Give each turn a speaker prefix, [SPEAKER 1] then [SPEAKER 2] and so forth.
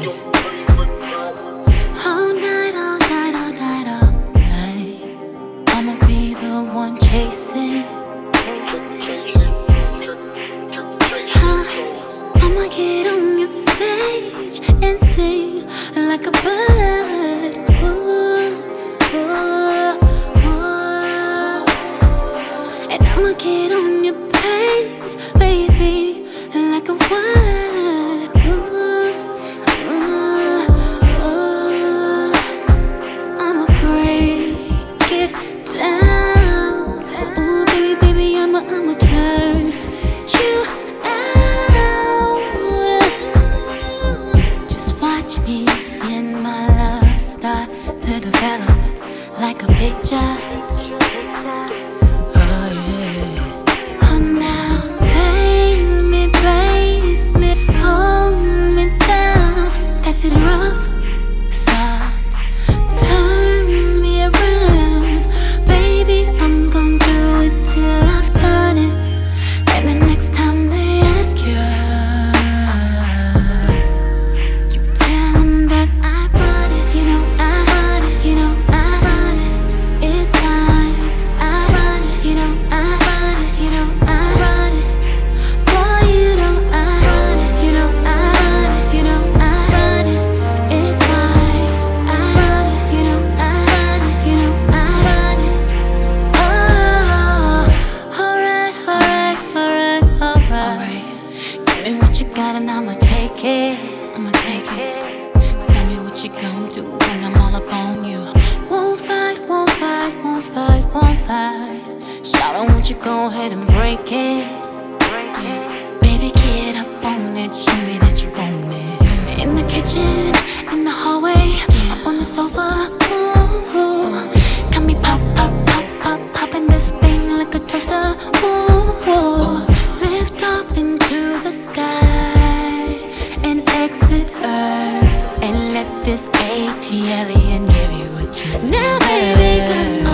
[SPEAKER 1] All night, all night, all night, all night. I'ma be the one chasing. I'ma get on your stage and sing like a bird. Ooh, ooh, ooh. And I'ma get on your page, baby, like a word. Ooh, ooh, ooh. I'ma break it down. Ooh, baby, baby, I'ma turn you out. Just watch me and my love start to develop like a picture. Oh yeah. Oh now take me, place me, hold me down. That's it rough, soft, turn me around. Baby, I'm gon' do it till I've done it. And the next time they ask you, you tell them that I run it. You know I run it, you know I run it. It's mine, I run it. You know I run it, you know I run it. Boy, you know I run it, you know I run it, you know I run it. It's mine, I run it, you know I run it, you know I run it. Oh, alright, alright, alright, alright. Give me what you got and I'ma take it. I'ma take it. Tell me what you gon' do when I'm all up on you. Won't fight, won't fight, won't fight, won't fight. Shout out, won't you go ahead and break it? Baby, get up on it, show me that you want it. In the kitchen, in the hallway, up on the sofa. Ooh, got me pop, pop, pop, pop, popping this thing like a toaster. Ooh, lift up into the sky and exit Earth, and let this AT alien give you what you deserve. Now, baby, come